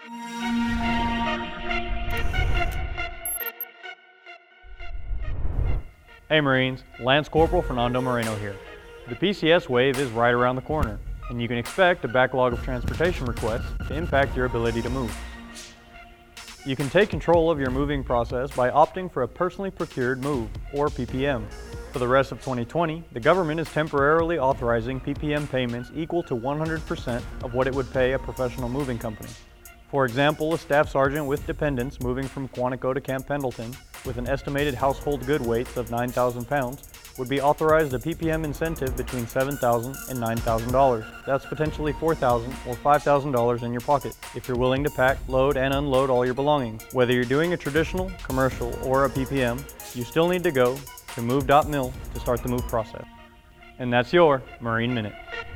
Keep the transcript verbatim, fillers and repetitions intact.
Hey Marines, Lance Corporal Fernando Moreno here. The P C S wave is right around the corner, and you can expect a backlog of transportation requests to impact your ability to move. You can take control of your moving process by opting for a personally procured move, or P P M. For the rest of twenty twenty, the government is temporarily authorizing P P M payments equal to one hundred percent of what it would pay a professional moving company. For example, a staff sergeant with dependents moving from Quantico to Camp Pendleton with an estimated household good weights of nine thousand pounds would be authorized a P P M incentive between seven thousand dollars and nine thousand dollars. That's potentially four thousand dollars or five thousand dollars in your pocket if you're willing to pack, load, and unload all your belongings. Whether you're doing a traditional, commercial, or a P P M, you still need to go to move dot mil to start the move process. And that's your Marine Minute.